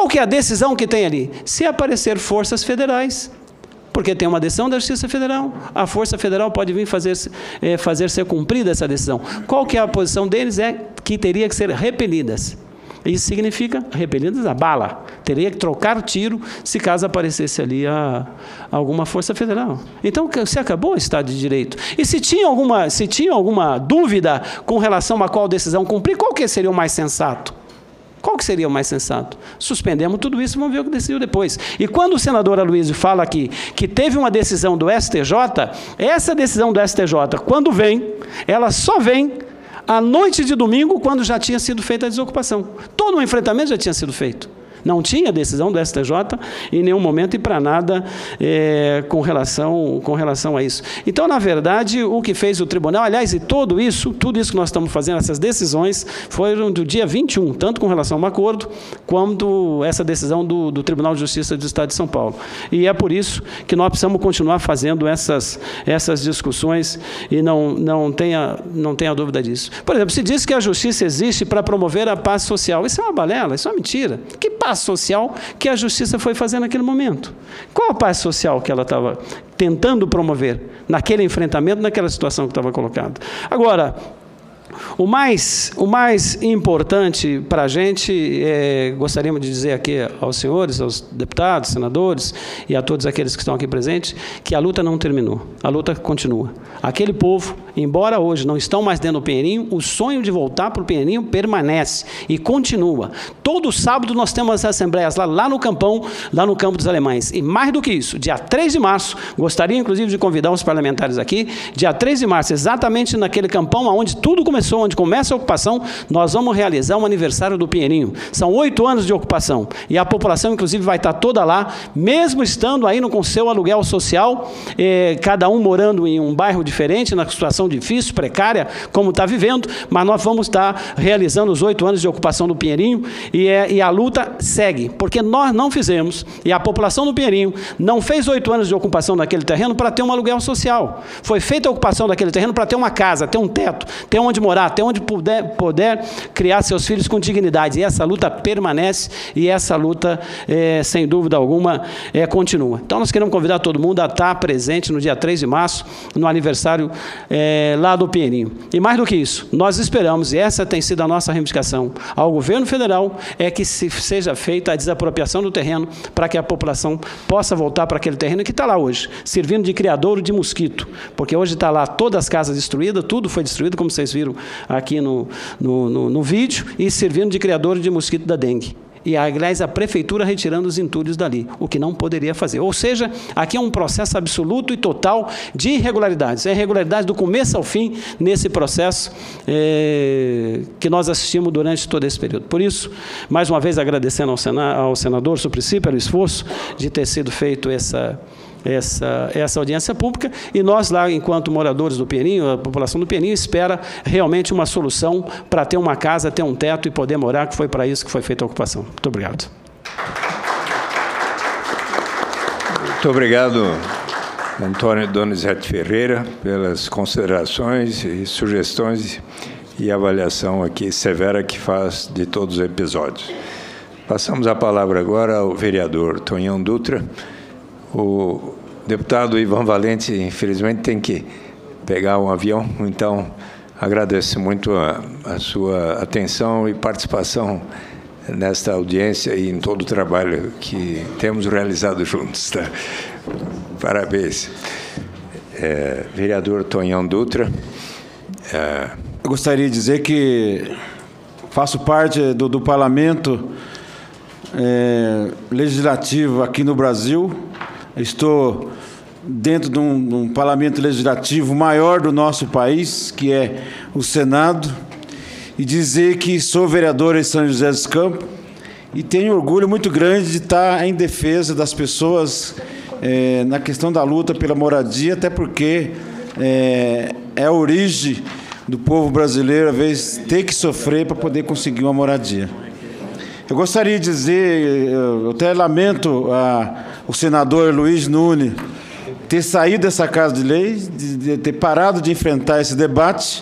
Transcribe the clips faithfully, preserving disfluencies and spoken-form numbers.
que é a decisão que tem ali? Se aparecer forças federais, porque tem uma decisão da Justiça Federal, a Força Federal pode vir fazer, é, fazer ser cumprida essa decisão. Qual que é a posição deles? É que teria que ser repelidas. Isso significa repelidas a bala. Teria que trocar tiro se caso aparecesse ali a, a alguma força federal. Então, se acabou o Estado de Direito. E se tinha alguma, se tinha alguma dúvida com relação a qual decisão cumprir, qual que seria o mais sensato? Qual que seria o mais sensato? Suspendemos tudo isso e vamos ver o que decidiu depois. E quando o senador Aloysio fala aqui que teve uma decisão do S T J, essa decisão do S T J, quando vem, ela só vem à noite de domingo, quando já tinha sido feita a desocupação. Todo o enfrentamento já tinha sido feito. Não tinha decisão do S T J em nenhum momento e para nada é, com, relação, com relação a isso. Então, na verdade, o que fez o tribunal, aliás, e tudo isso, tudo isso que nós estamos fazendo, essas decisões, foram do dia vinte e um, tanto com relação ao acordo, quanto essa decisão do, do Tribunal de Justiça do Estado de São Paulo. E é por isso que nós precisamos continuar fazendo essas, essas discussões e não, não, tenha, não tenha dúvida disso. Por exemplo, se diz que a justiça existe para promover a paz social. Isso é uma balela, isso é uma mentira. Que paz social que a justiça foi fazer naquele momento? Qual a paz social que ela estava tentando promover naquele enfrentamento, naquela situação que estava colocada? Agora, o mais, o mais importante para a gente, é, gostaríamos de dizer aqui aos senhores, aos deputados, senadores e a todos aqueles que estão aqui presentes, que a luta não terminou, a luta continua. Aquele povo, embora hoje não estão mais dentro do Pinheirinho, o sonho de voltar para o Pinheirinho permanece e continua. Todo sábado nós temos as assembleias lá, lá no Campão, lá no Campo dos Alemães. E mais do que isso, dia três de março, gostaria inclusive de convidar os parlamentares aqui, dia três de março, exatamente naquele campão onde tudo começou, onde começa a ocupação, nós vamos realizar um aniversário do Pinheirinho. São oito anos de ocupação. E a população, inclusive, vai estar toda lá, mesmo estando aí no, com seu aluguel social, eh, cada um morando em um bairro diferente, na situação difícil, precária, como está vivendo, mas nós vamos estar realizando os oito anos de ocupação do Pinheirinho e, é, e a luta segue, porque nós não fizemos, e a população do Pinheirinho não fez oito anos de ocupação daquele terreno para ter um aluguel social. Foi feita a ocupação daquele terreno para ter uma casa, ter um teto, ter onde morar, ter onde puder, poder criar seus filhos com dignidade. E essa luta permanece e essa luta, é, sem dúvida alguma, é, continua. Então, nós queremos convidar todo mundo a estar presente no dia três de março, no aniversário é, lá do Pinheirinho. E mais do que isso, nós esperamos, e essa tem sido a nossa reivindicação ao governo federal, é que se seja feita a desapropriação do terreno para que a população possa voltar para aquele terreno que está lá hoje, servindo de criadouro de mosquito, porque hoje está lá todas as casas destruídas, tudo foi destruído, como vocês viram aqui no, no, no, no vídeo, e servindo de criadouro de mosquito da dengue. E, aliás, a prefeitura retirando os entulhos dali, o que não poderia fazer. Ou seja, aqui é um processo absoluto e total de irregularidades. É irregularidade do começo ao fim nesse processo é, que nós assistimos durante todo esse período. Por isso, mais uma vez, agradecendo ao, Sena, ao senador Suplicy pelo esforço de ter sido feito essa... Essa, essa audiência pública, e nós lá, enquanto moradores do Pinheirinho, a população do Pinheirinho espera realmente uma solução para ter uma casa, ter um teto e poder morar, que foi para isso que foi feita a ocupação. Muito obrigado. Muito obrigado, Antônio Donizete Ferreira, pelas considerações e sugestões e avaliação aqui severa que faz de todos os episódios. Passamos a palavra agora ao vereador Tonhão Dutra. O deputado Ivan Valente, infelizmente, tem que pegar um avião, então agradeço muito a, a sua atenção e participação nesta audiência e em todo o trabalho que temos realizado juntos. Tá? Parabéns. É, vereador Tonhão Dutra. É... Eu gostaria de dizer que faço parte do, do Parlamento é, Legislativo aqui no Brasil. Estou dentro de um, de um parlamento legislativo maior do nosso país, que é o Senado, e dizer que sou vereador em São José dos Campos e tenho orgulho muito grande de estar em defesa das pessoas é, na questão da luta pela moradia, até porque é, é a origem do povo brasileiro, às vezes, ter que sofrer para poder conseguir uma moradia. Eu gostaria de dizer, eu até lamento a, o senador Luiz Nunes ter saído dessa Casa de Lei, de, de ter parado de enfrentar esse debate,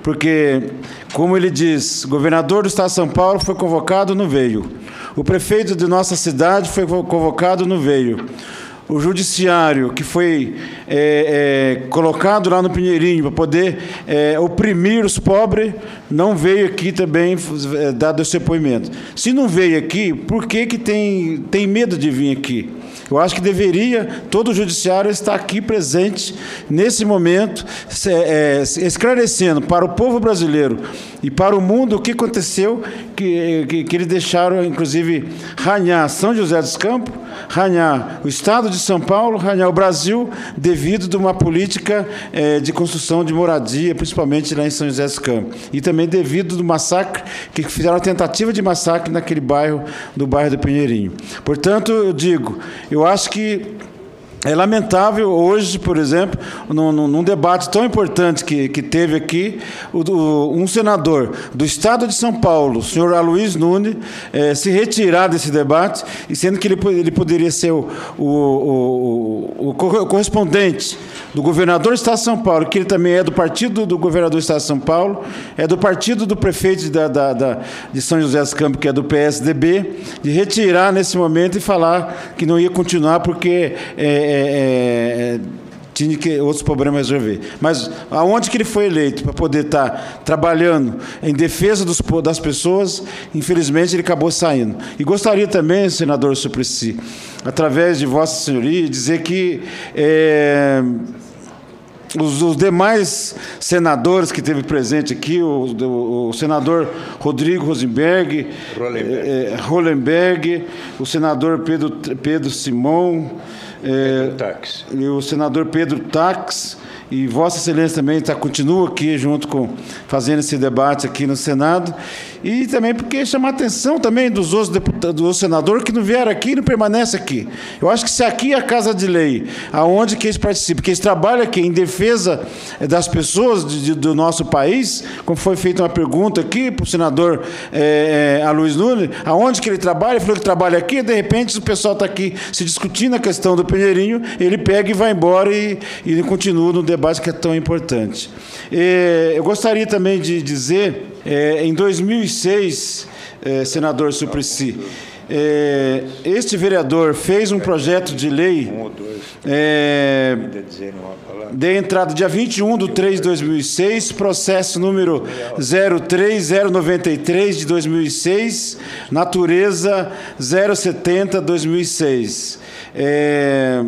porque, como ele diz, o governador do Estado de São Paulo foi convocado, não veio. O prefeito de nossa cidade foi convocado, não veio. O judiciário, que foi é, é, colocado lá no Pinheirinho para poder é, oprimir os pobres, não veio aqui também é, dado esse depoimento. Se não veio aqui, por que, que tem, tem medo de vir aqui? Eu acho que deveria todo o judiciário estar aqui presente nesse momento, é, esclarecendo para o povo brasileiro e para o mundo o que aconteceu, que, que, que eles deixaram, inclusive, ranhar São José dos Campos, ranhar o Estado de São Paulo, ranhar o Brasil, devido a uma política é, de construção de moradia, principalmente lá em São José dos Campos. E também devido ao massacre, que fizeram a tentativa de massacre naquele bairro, do bairro do Pinheirinho. Portanto, eu digo, eu acho que é lamentável hoje, por exemplo, num, num debate tão importante que, que teve aqui, o, o, um senador do Estado de São Paulo, o senhor Aloysio Nunes, é, se retirar desse debate, e sendo que ele, ele poderia ser o, o, o, o, o correspondente do governador do Estado de São Paulo, que ele também é do partido do governador do Estado de São Paulo, é do partido do prefeito da, da, da, de São José dos Campos, que é do P S D B, de retirar nesse momento e falar que não ia continuar porque é, é, é, tinha que outros problemas resolver. Mas aonde que ele foi eleito para poder estar trabalhando em defesa dos, das pessoas, infelizmente ele acabou saindo. E gostaria também, senador Suplicy, através de Vossa Senhoria, dizer que é, Os, os demais senadores que esteve presente aqui, o, o, o senador Rodrigo Rosenberg, Rolenberg, é, Rolenberg, o senador Pedro, Pedro Simão, é, Pedro e o senador Pedro Tax, e Vossa Excelência também tá, continua aqui junto com, fazendo esse debate aqui no Senado, e também porque chamar a atenção também dos outros deputados, dos outros senadores que não vieram aqui e não permanecem aqui. Eu acho que se aqui é a Casa de Lei, aonde que eles participam, que eles trabalham aqui em defesa das pessoas de, de, do nosso país, como foi feita uma pergunta aqui para o senador é, é, Aloysio Nunes, aonde que ele trabalha, ele falou que trabalha aqui, e de repente o pessoal está aqui se discutindo a questão do Pinheirinho, ele pega e vai embora e, e continua no debate que é tão importante. É, eu gostaria também de dizer, é, em dois mil e seis, é, senador Suplicy, é, este vereador fez um projeto de lei é, de entrada dia vinte e um de três de dois mil e seis, processo número zero três zero nove três de dois mil e seis, natureza zero setenta de dois mil e seis. É,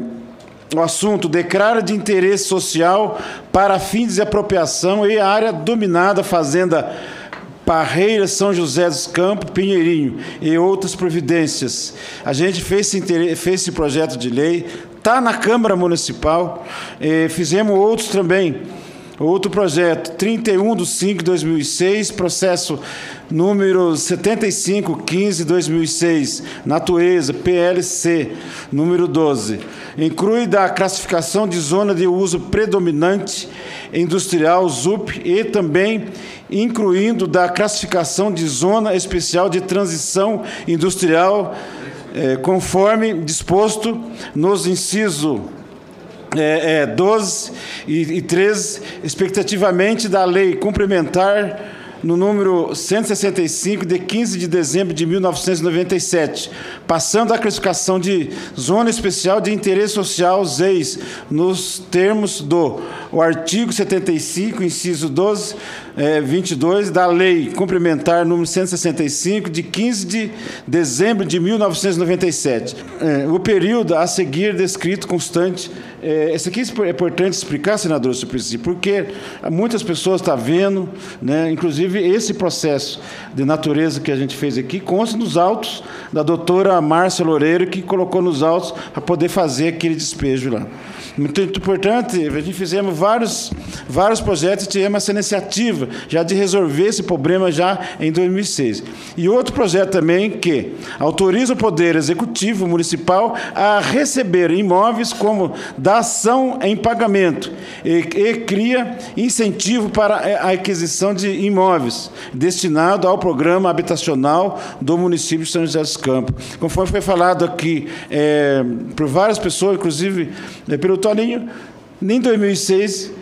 o assunto declara de interesse social para fins de apropriação e a área dominada fazenda Parreira, São José dos Campos, Pinheirinho e outras providências. A gente fez esse, fez esse projeto de lei, está na Câmara Municipal, eh, fizemos outros também. Outro projeto, trinta e um de cinco de dois mil e seis, processo número setenta e cinco quinze de dois mil e seis, natureza, P L C, número doze. Inclui da classificação de zona de uso predominante industrial, Z U P, e também incluindo da classificação de zona especial de transição industrial, eh, conforme disposto nos incisos É, é, doze e, e treze, expectativamente da lei complementar no número cento e sessenta e cinco, de quinze de dezembro de mil novecentos e noventa e sete, passando a classificação de Zona Especial de Interesse Social, Z E I S, nos termos do o artigo setenta e cinco, inciso doze, é, vinte e dois, da Lei Complementar número cento e sessenta e cinco, de quinze de dezembro de mil novecentos e noventa e sete. É, o período a seguir descrito constante. É, isso aqui é importante explicar, senador Suplicy, porque muitas pessoas estão vendo, né, inclusive esse processo de natureza que a gente fez aqui, consta nos autos da doutora Márcia Loureiro, que colocou nos autos para poder fazer aquele despejo lá. Muito importante, a gente fizemos vários, vários projetos e tivemos essa iniciativa já de resolver esse problema já em dois mil e seis. E outro projeto também que autoriza o Poder Executivo Municipal a receber imóveis como dação em pagamento e, e cria incentivo para a aquisição de imóveis destinado ao programa habitacional do município de São José dos Campos. Conforme foi falado aqui é, por várias pessoas, inclusive é, pelo Toninho, em dois mil e seis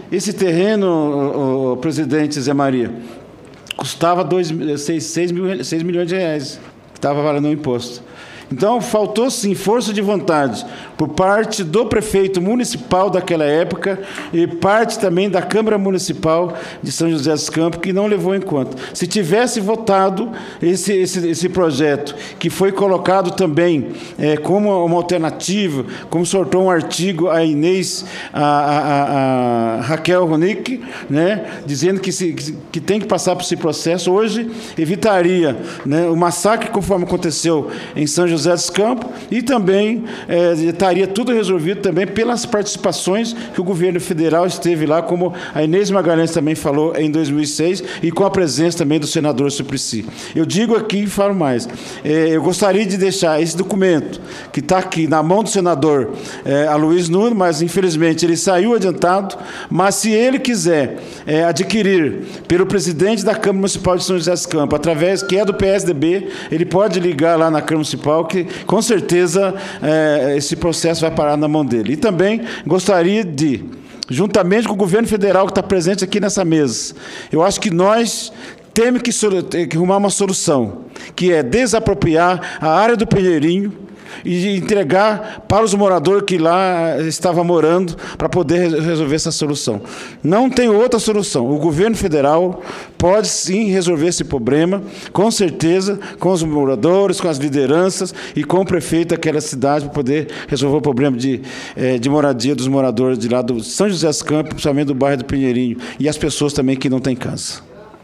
esse terreno, o, o presidente Zé Maria, custava dois, seis, seis, mil, seis milhões de reais, que estava valendo o imposto. Então, faltou, sim, força de vontade por parte do prefeito municipal daquela época e parte também da Câmara Municipal de São José dos Campos, que não levou em conta. Se tivesse votado esse, esse, esse projeto, que foi colocado também é, como uma alternativa, como sortou um artigo a Inês, a, a, a Raquel Ronick, né, dizendo que, se, que, que tem que passar por esse processo, hoje evitaria, né, o massacre conforme aconteceu em São José dos Campos e também é, estaria tudo resolvido também pelas participações que o governo federal esteve lá, como a Inês Magalhães também falou em dois mil e seis, e com a presença também do senador Suplicy. Eu digo aqui e falo mais, é, eu gostaria de deixar esse documento, que está aqui na mão do senador é, Aloysio Nunes, mas infelizmente ele saiu adiantado, mas se ele quiser é, adquirir pelo presidente da Câmara Municipal de São José dos Campos, através, que é do P S D B, ele pode ligar lá na Câmara Municipal, que com certeza é, esse processo vai parar na mão dele. E também gostaria de, juntamente com o governo federal que está presente aqui nessa mesa, eu acho que nós temos que, que arrumar uma solução, que é desapropriar a área do Pinheirinho e entregar para os moradores que lá estavam morando para poder resolver essa solução. Não tem outra solução. O governo federal pode sim resolver esse problema, com certeza, com os moradores, com as lideranças e com o prefeito daquela cidade para poder resolver o problema de, de moradia dos moradores de lá do São José dos Campos, principalmente do bairro do Pinheirinho, e as pessoas também que não têm casa.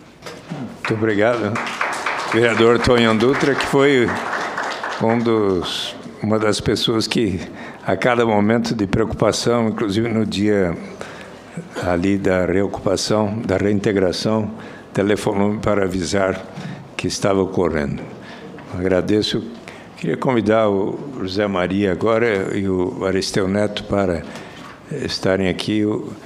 Muito obrigado. Vereador Tonhão Dutra, que foi um dos... uma das pessoas que, a cada momento de preocupação, inclusive no dia ali da reocupação, da reintegração, telefonou para avisar que estava ocorrendo. Agradeço. Queria convidar o José Maria agora e o Aristeu Neto para estarem aqui.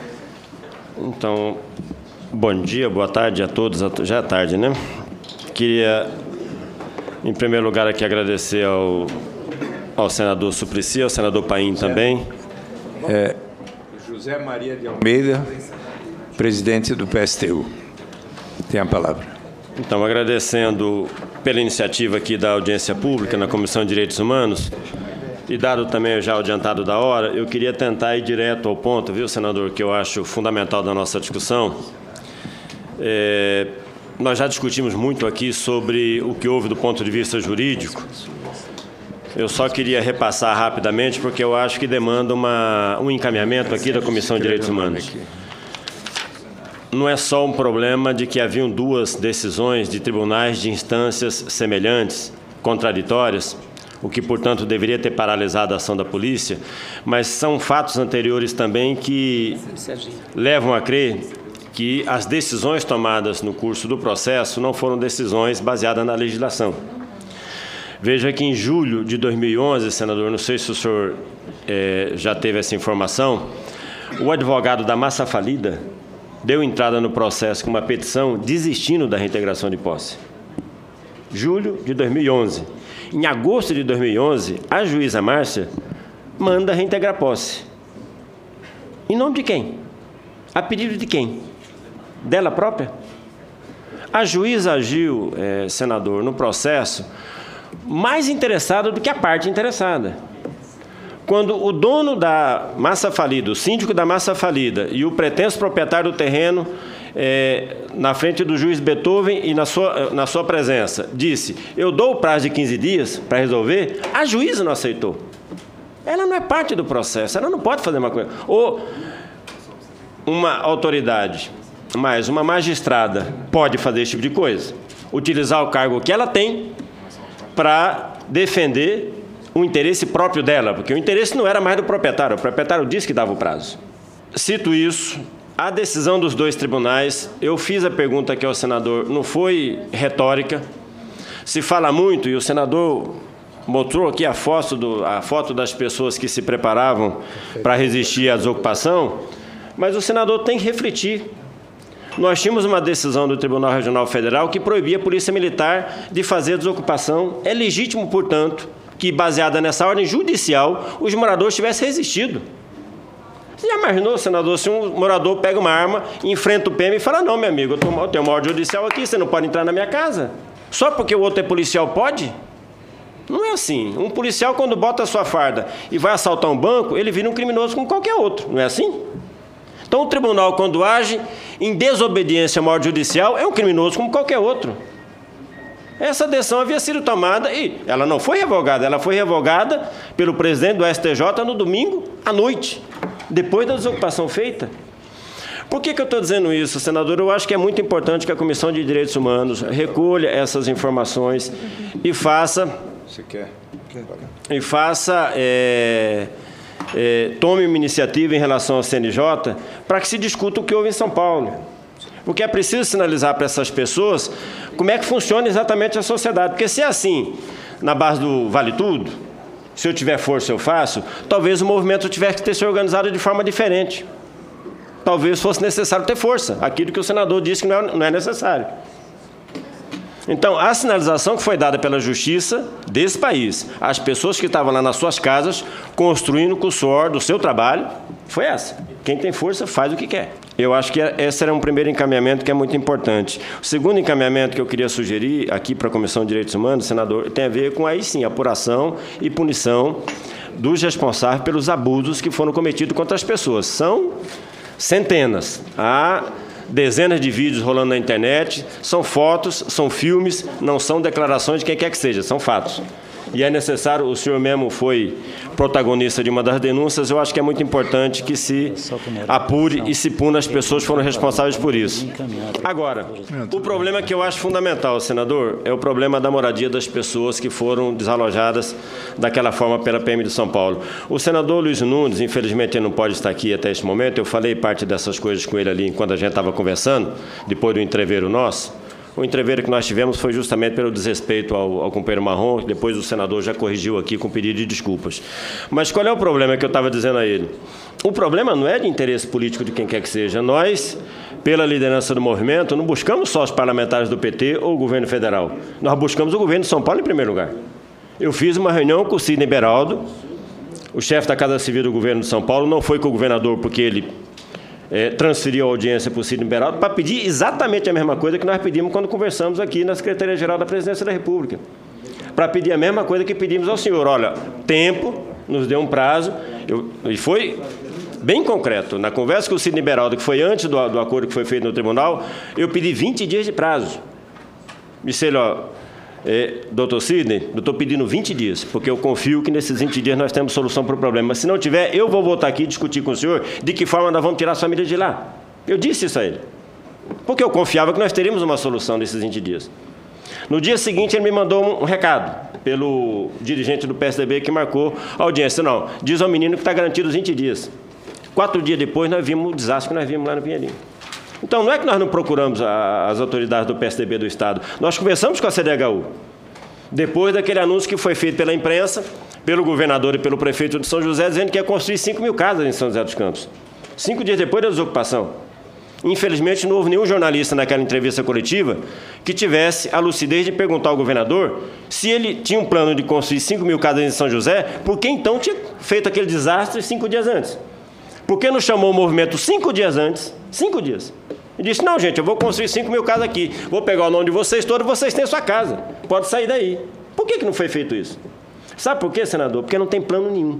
Então, bom dia, boa tarde a todos. Já é tarde, né? Queria, em primeiro lugar, aqui agradecer ao ao senador Suplicy, ao senador Paim também. É, José Maria de Almeida, presidente do P S T U. Tem a palavra. Então, agradecendo pela iniciativa aqui da audiência pública na Comissão de Direitos Humanos, e dado também já o adiantado da hora, eu queria tentar ir direto ao ponto, viu, senador, que eu acho fundamental da nossa discussão. É, nós já discutimos muito aqui sobre o que houve do ponto de vista jurídico. Eu só queria repassar rapidamente, porque eu acho que demanda uma, um encaminhamento aqui da Comissão de Direitos Humanos. Não é só um problema de que haviam duas decisões de tribunais de instâncias semelhantes, contraditórias, o que, portanto, deveria ter paralisado a ação da polícia, mas são fatos anteriores também que levam a crer que as decisões tomadas no curso do processo não foram decisões baseadas na legislação. Veja que em julho de dois mil e onze, senador, não sei se o senhor é, já teve essa informação, o advogado da massa falida deu entrada no processo com uma petição desistindo da reintegração de posse. Julho de dois mil e onze. Em agosto de dois mil e onze, a juíza Márcia manda reintegrar posse. Em nome de quem? A pedido de quem? Dela própria? A juíza agiu, é, senador, no processo mais interessada do que a parte interessada. Quando o dono da massa falida, o síndico da massa falida e o pretenso proprietário do terreno, é, na frente do juiz Beethoven e na sua, na sua presença, disse, eu dou o prazo de quinze dias para resolver, a juíza não aceitou. Ela não é parte do processo, ela não pode fazer uma coisa. Ou uma autoridade, mas uma magistrada pode fazer esse tipo de coisa, utilizar o cargo que ela tem para defender o interesse próprio dela, porque o interesse não era mais do proprietário, o proprietário disse que dava o prazo. Cito isso, a decisão dos dois tribunais, eu fiz a pergunta aqui ao senador, não foi retórica, se fala muito, e o senador mostrou aqui a foto, do, a foto das pessoas que se preparavam para resistir à desocupação, mas o senador tem que refletir. Nós tínhamos uma decisão do Tribunal Regional Federal que proibia a Polícia Militar de fazer desocupação. É legítimo, portanto, que, baseada nessa ordem judicial, os moradores tivessem resistido. Você já imaginou, senador, se um morador pega uma arma, enfrenta o P M e fala, não, meu amigo, eu, tô, eu tenho uma ordem judicial aqui, você não pode entrar na minha casa. Só porque o outro é policial pode? Não é assim. Um policial, quando bota a sua farda e vai assaltar um banco, ele vira um criminoso como qualquer outro. Não é assim? Então, o tribunal, quando age em desobediência à uma ordem judicial, é um criminoso como qualquer outro. Essa decisão havia sido tomada e ela não foi revogada. Ela foi revogada pelo presidente do S T J no domingo à noite, depois da desocupação feita. Por que que eu estou dizendo isso, senador? Eu acho que é muito importante que a Comissão de Direitos Humanos recolha essas informações e faça... Você quer? E faça... É, é, tome uma iniciativa em relação ao C N J para que se discuta o que houve em São Paulo. Porque é preciso sinalizar para essas pessoas como é que funciona exatamente a sociedade. Porque se é assim, na base do vale tudo, se eu tiver força eu faço, talvez o movimento tivesse que ter se organizado de forma diferente. Talvez fosse necessário ter força, aquilo que o senador disse que não é, não é necessário. Então, a sinalização que foi dada pela Justiça desse país, às pessoas que estavam lá nas suas casas, construindo com o suor do seu trabalho, foi essa. Quem tem força faz o que quer. Eu acho que esse era um primeiro encaminhamento que é muito importante. O segundo encaminhamento que eu queria sugerir aqui para a Comissão de Direitos Humanos, senador, tem a ver com, aí sim, apuração e punição dos responsáveis pelos abusos que foram cometidos contra as pessoas. São centenas. Há dezenas de vídeos rolando na internet, são fotos, são filmes, não são declarações de quem quer que seja, são fatos. E é necessário, o senhor mesmo foi protagonista de uma das denúncias, eu acho que é muito importante que se apure e se puna as pessoas que foram responsáveis por isso. Agora, o problema que eu acho fundamental, senador, é o problema da moradia das pessoas que foram desalojadas daquela forma pela P M de São Paulo. O senador Luiz Nunes, infelizmente ele não pode estar aqui até este momento, eu falei parte dessas coisas com ele ali enquanto a gente estava conversando, depois do entreveiro nosso. O entreveiro que nós tivemos foi justamente pelo desrespeito ao, ao companheiro Marrom, que depois o senador já corrigiu aqui com pedido de desculpas. Mas qual é o problema que eu estava dizendo a ele? O problema não é de interesse político de quem quer que seja. Nós, pela liderança do movimento, não buscamos só os parlamentares do P T ou o governo federal. Nós buscamos o governo de São Paulo em primeiro lugar. Eu fiz uma reunião com o Sidney Beraldo, o chefe da Casa Civil do governo de São Paulo, não foi com o governador porque ele... É, transferiu a audiência para o Sidney Beraldo para pedir exatamente a mesma coisa que nós pedimos quando conversamos aqui na Secretaria-Geral da Presidência da República. Para pedir a mesma coisa que pedimos ao senhor. Olha, tempo, nos deu um prazo, eu, e foi bem concreto. Na conversa com o Sidney Beraldo, que foi antes do, do acordo que foi feito no tribunal, eu pedi vinte dias de prazo. Disse ele, ó, é, doutor Sidney, eu estou pedindo vinte dias, porque eu confio que nesses vinte dias nós temos solução para o problema. Mas se não tiver, eu vou voltar aqui e discutir com o senhor de que forma nós vamos tirar as famílias de lá. Eu disse isso a ele, porque eu confiava que nós teríamos uma solução nesses vinte dias. No dia seguinte, ele me mandou um recado pelo dirigente do P S D B que marcou a audiência. Não, diz ao menino que está garantido os vinte dias. Quatro dias depois, nós vimos o desastre que nós vimos lá no Pinheirinho. Então, não é que nós não procuramos a, as autoridades do P S D B do Estado. Nós conversamos com a C D H U. Depois daquele anúncio que foi feito pela imprensa, pelo governador e pelo prefeito de São José, dizendo que ia construir cinco mil casas em São José dos Campos. Cinco dias depois da desocupação. Infelizmente, não houve nenhum jornalista naquela entrevista coletiva que tivesse a lucidez de perguntar ao governador se ele tinha um plano de construir cinco mil casas em São José, por que então tinha feito aquele desastre cinco dias antes? Por que não chamou o movimento cinco dias antes? Cinco dias. E disse, não, gente, eu vou construir cinco mil casas aqui. Vou pegar o nome de vocês todos, vocês têm a sua casa. Pode sair daí. Por que que não foi feito isso? Sabe por quê, senador? Porque não tem plano nenhum.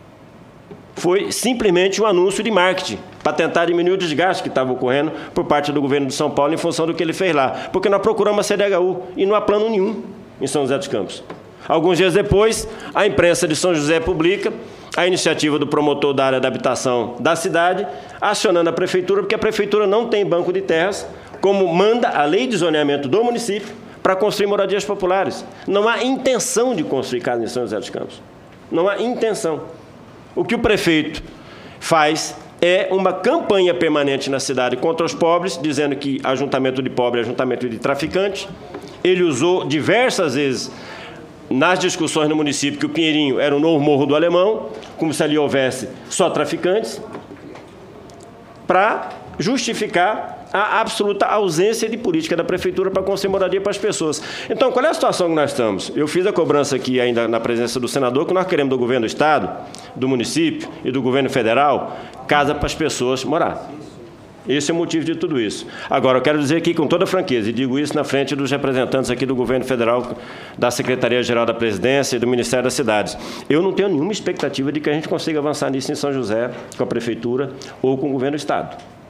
Foi simplesmente um anúncio de marketing para tentar diminuir o desgaste que estava ocorrendo por parte do governo de São Paulo em função do que ele fez lá. Porque nós procuramos a C D H U e não há plano nenhum em São José dos Campos. Alguns dias depois, a imprensa de São José publica a iniciativa do promotor da área da habitação da cidade, acionando a prefeitura, porque a prefeitura não tem banco de terras, como manda a lei de zoneamento do município, para construir moradias populares. Não há intenção de construir casas em São José dos Campos. Não há intenção. O que o prefeito faz é uma campanha permanente na cidade contra os pobres, dizendo que ajuntamento de pobre é ajuntamento de traficante. Ele usou diversas vezes nas discussões no município que o Pinheirinho era o novo Morro do Alemão, como se ali houvesse só traficantes, para justificar a absoluta ausência de política da prefeitura para construir moradia para as pessoas. Então, qual é a situação que nós estamos? Eu fiz a cobrança aqui ainda na presença do senador, que nós queremos do governo do Estado do município e do governo federal, casa para as pessoas morar. Esse é o motivo de tudo isso. Agora, eu quero dizer aqui com toda franqueza, e digo isso na frente dos representantes aqui do governo federal, da Secretaria-Geral da Presidência e do Ministério das Cidades. Eu não tenho nenhuma expectativa de que a gente consiga avançar nisso em São José, com a Prefeitura ou com o governo do Estado.